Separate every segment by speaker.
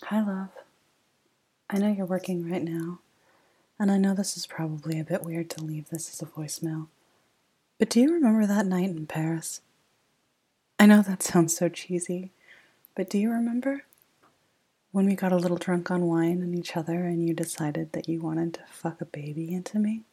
Speaker 1: Hi, love. I know you're working right now, and I know this is probably a bit weird to leave this as a voicemail. But do you remember that night in Paris? I know that sounds so cheesy, but do you remember? When we got a little drunk on wine and each other and you decided that you wanted to fuck a baby into me?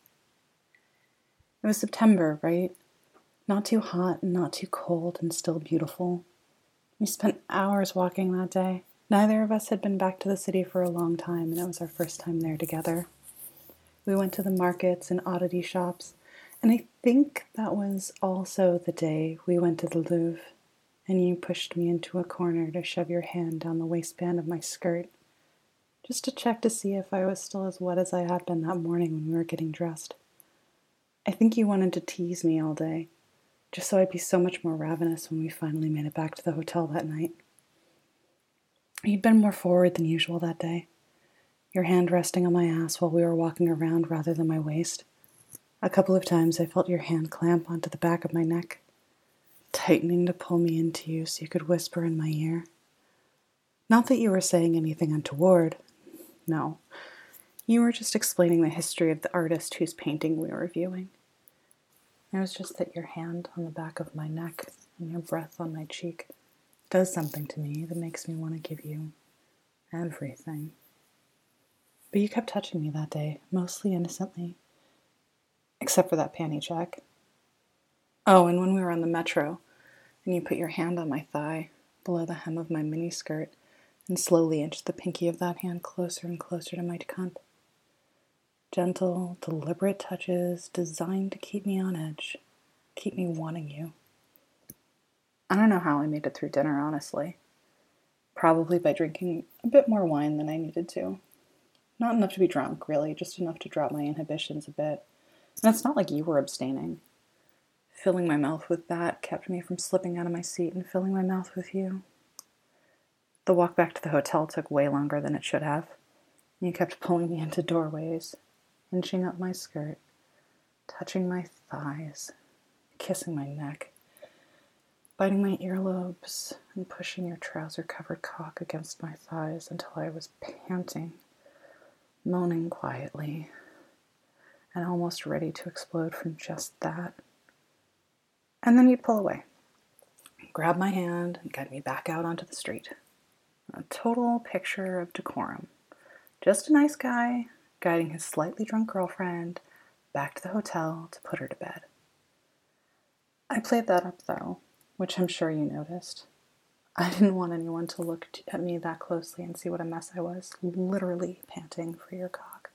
Speaker 1: It was September, right? Not too hot and not too cold and still beautiful. We spent hours walking that day. Neither of us had been back to the city for a long time, and it was our first time there together. We went to the markets and oddity shops, and I think that was also the day we went to the Louvre, and you pushed me into a corner to shove your hand down the waistband of my skirt, just to check to see if I was still as wet as I had been that morning when we were getting dressed. I think you wanted to tease me all day, just so I'd be so much more ravenous when we finally made it back to the hotel that night. You'd been more forward than usual that day, your hand resting on my ass while we were walking around rather than my waist. A couple of times I felt your hand clamp onto the back of my neck, tightening to pull me into you so you could whisper in my ear. Not that you were saying anything untoward. No. You were just explaining the history of the artist whose painting we were viewing. It was just that your hand on the back of my neck and your breath on my cheek does something to me that makes me want to give you everything. But you kept touching me that day, mostly innocently. Except for that panty check. Oh, and when we were on the metro, and you put your hand on my thigh, below the hem of my miniskirt, and slowly inched the pinky of that hand closer and closer to my cunt. Gentle, deliberate touches designed to keep me on edge, keep me wanting you. I don't know how I made it through dinner, honestly. Probably by drinking a bit more wine than I needed to. Not enough to be drunk, really, just enough to drop my inhibitions a bit. And it's not like you were abstaining. Filling my mouth with that kept me from slipping out of my seat and filling my mouth with you. The walk back to the hotel took way longer than it should have. You kept pulling me into doorways, inching up my skirt, touching my thighs, kissing my neck, biting my earlobes, and pushing your trouser-covered cock against my thighs until I was panting, moaning quietly, and almost ready to explode from just that. And then you'd pull away, grab my hand, and get me back out onto the street. A total picture of decorum. Just a nice guy guiding his slightly drunk girlfriend back to the hotel to put her to bed. I played that up, though, which I'm sure you noticed. I didn't want anyone to look at me that closely and see what a mess I was, literally panting for your cock.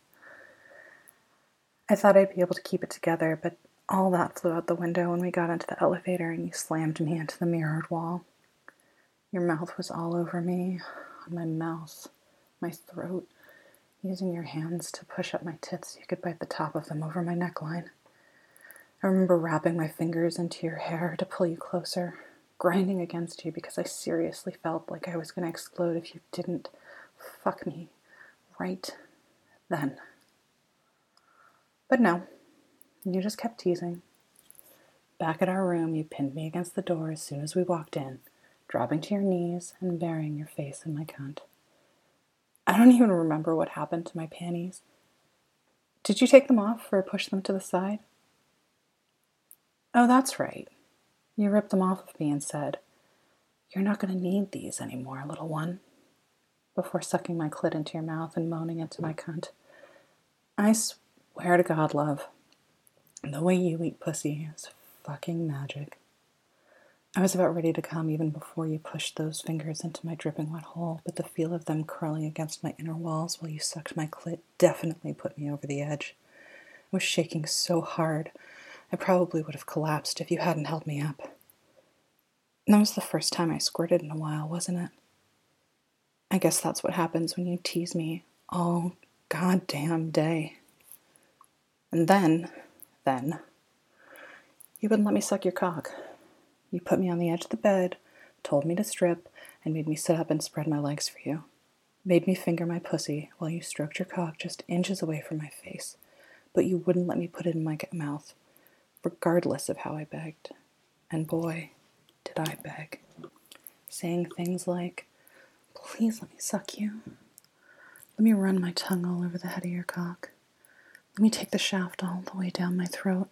Speaker 1: I thought I'd be able to keep it together, but all that flew out the window when we got into the elevator and you slammed me into the mirrored wall. Your mouth was all over me, on my mouth, my throat, using your hands to push up my tits so you could bite the top of them over my neckline. I remember wrapping my fingers into your hair to pull you closer, grinding against you because I seriously felt like I was going to explode if you didn't fuck me right then. But no, you just kept teasing. Back at our room, you pinned me against the door as soon as we walked in, dropping to your knees and burying your face in my cunt. I don't even remember what happened to my panties. Did you take them off or push them to the side? Oh, that's right. You ripped them off of me and said, "You're not going to need these anymore, little one," before sucking my clit into your mouth and moaning into my cunt. I swear to God, love, the way you eat pussy is fucking magic. I was about ready to come even before you pushed those fingers into my dripping wet hole, but the feel of them curling against my inner walls while you sucked my clit definitely put me over the edge. I was shaking so hard, I probably would have collapsed if you hadn't held me up. That was the first time I squirted in a while, wasn't it? I guess that's what happens when you tease me all goddamn day. And then, you wouldn't let me suck your cock. You put me on the edge of the bed, told me to strip, and made me sit up and spread my legs for you. Made me finger my pussy while you stroked your cock just inches away from my face. But you wouldn't let me put it in my mouth, regardless of how I begged. And boy, did I beg. Saying things like, Please let me suck you. Let me run my tongue all over the head of your cock. Let me take the shaft all the way down my throat.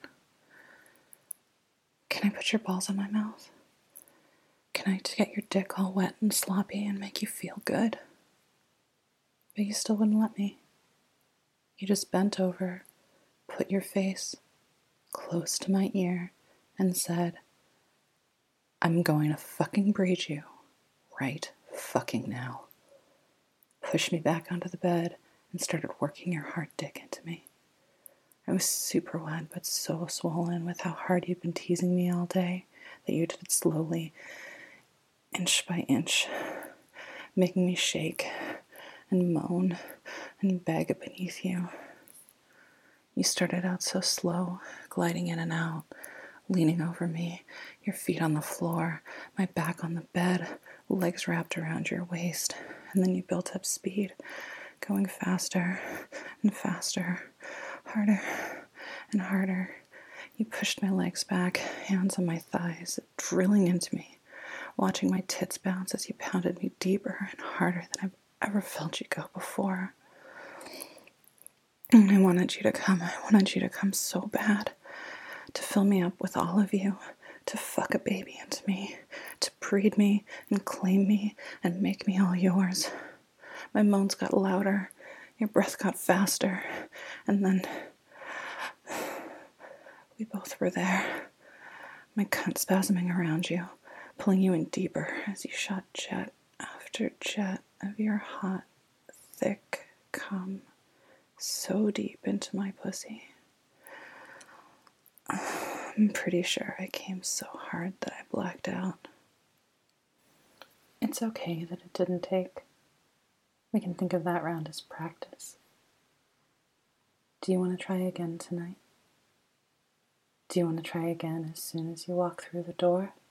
Speaker 1: Can I put your balls in my mouth? Can I get your dick all wet and sloppy and make you feel good? But you still wouldn't let me. You just bent over, put your face close to my ear, and said, I'm going to fucking breed you right fucking now. Pushed me back onto the bed and started working your hard dick into me. I was super wet, but so swollen with how hard you'd been teasing me all day that you did it slowly, inch by inch, making me shake and moan and beg beneath you. You started out so slow, gliding in and out, leaning over me, your feet on the floor, my back on the bed, legs wrapped around your waist, and then you built up speed, going faster and faster, harder and harder. You pushed my legs back, hands on my thighs, drilling into me, watching my tits bounce as you pounded me deeper and harder than I've ever felt you go before. And I wanted you to come so bad, to fill me up with all of you, to fuck a baby into me, to breed me and claim me and make me all yours. My moans got louder, your breath got faster, and then we both were there, my cunt spasming around you, pulling you in deeper as you shot jet after jet of your hot, thick cum so deep into my pussy. I'm pretty sure I came so hard that I blacked out. It's okay that it didn't take. We can think of that round as practice. Do you want to try again tonight? Do you want to try again as soon as you walk through the door?